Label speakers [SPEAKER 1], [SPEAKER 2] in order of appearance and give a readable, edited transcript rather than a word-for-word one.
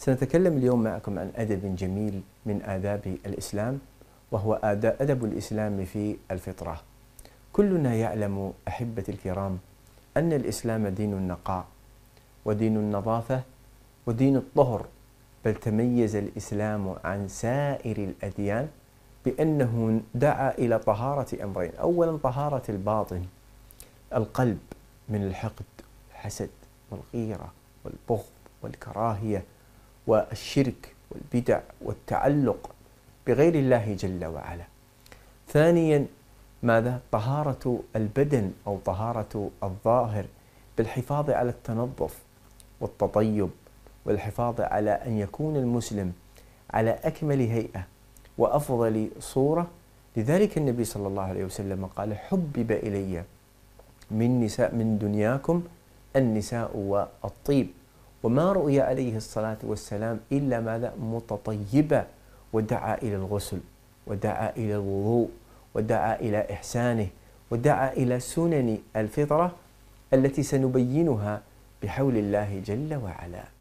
[SPEAKER 1] سنتكلم اليوم معكم عن أدب جميل من آداب الإسلام، وهو أدب الإسلام في الفطرة. كلنا يعلم أحبتي الكرام أن الإسلام دين النقاء ودين النظافة ودين الطهر، بل تميز الإسلام عن سائر الأديان بأنه دعا إلى طهارة أمرين. أولا طهارة الباطن، القلب، من الحقد والحسد والغيرة والبغض والكراهية والشرك والبدع والتعلق بغير الله جل وعلا. ثانيا ماذا؟ طهارة البدن أو طهارة الظاهر، بالحفاظ على التنظف والتطيب، والحفاظ على أن يكون المسلم على أكمل هيئة وأفضل صورة. لذلك النبي صلى الله عليه وسلم قال: حبب إلي من دنياكم النساء والطيب. وما رؤي عليه الصلاة والسلام إلا ماذا؟ متطيبا، ودعا إلى الغسل، ودعا إلى الوضوء، ودعا إلى إحسانه، ودعا إلى سنن الفطرة التي سنبينها بحول الله جل وعلا.